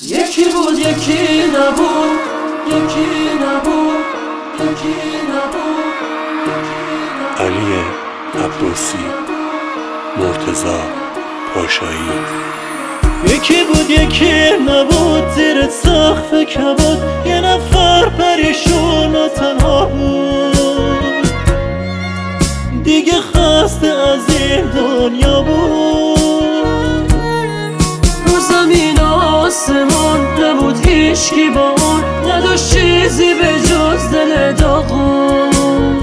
یکی بود یکی نبود، یکی نبود، یکی نبود. علی عباسی، مرتضی پاشایی. یکی بود یکی نبود، زیر سقف کبود یه نفر پریشون و تنها بود، دیگه خسته از این دنیا بود. رو زمین و آسمون نبود هیچکی با اون، نداشت چیزی به جز دل داغون،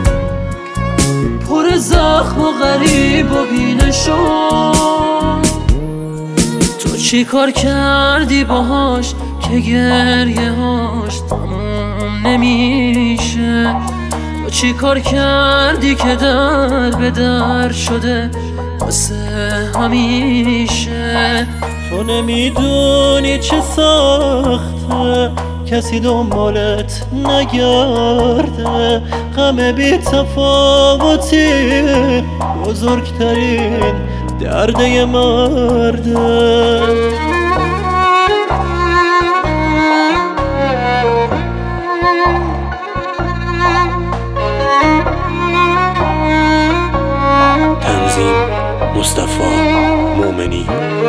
پر زخم و غریب و بینشون. تو چی کار کردی باهاش که گریه هاش تموم نمیشه؟ تو چی کار کردی که در به در شده واسه همیشه؟ تو نمیدونی چه سخته کسی دنبالت نگرده، غم بی تفاوتی بزرگترین درد یه مرده. تنظیم مصطفی مومنی.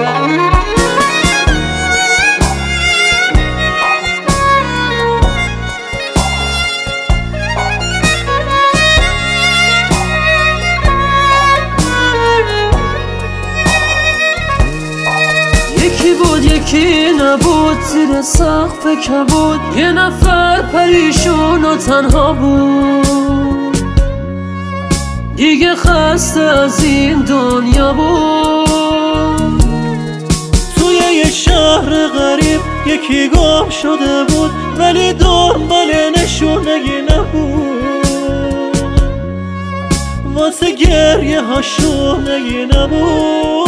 یکی بود یکی نبود، زیر سقف کبود یه نفر پریشون و تنها بود، دیگه خسته از این دنیا بود. توی یه شهر غریب یکی گم شده بود، ولی دنبال نشونگی نبود، واسه گریه ها شونگی نبود.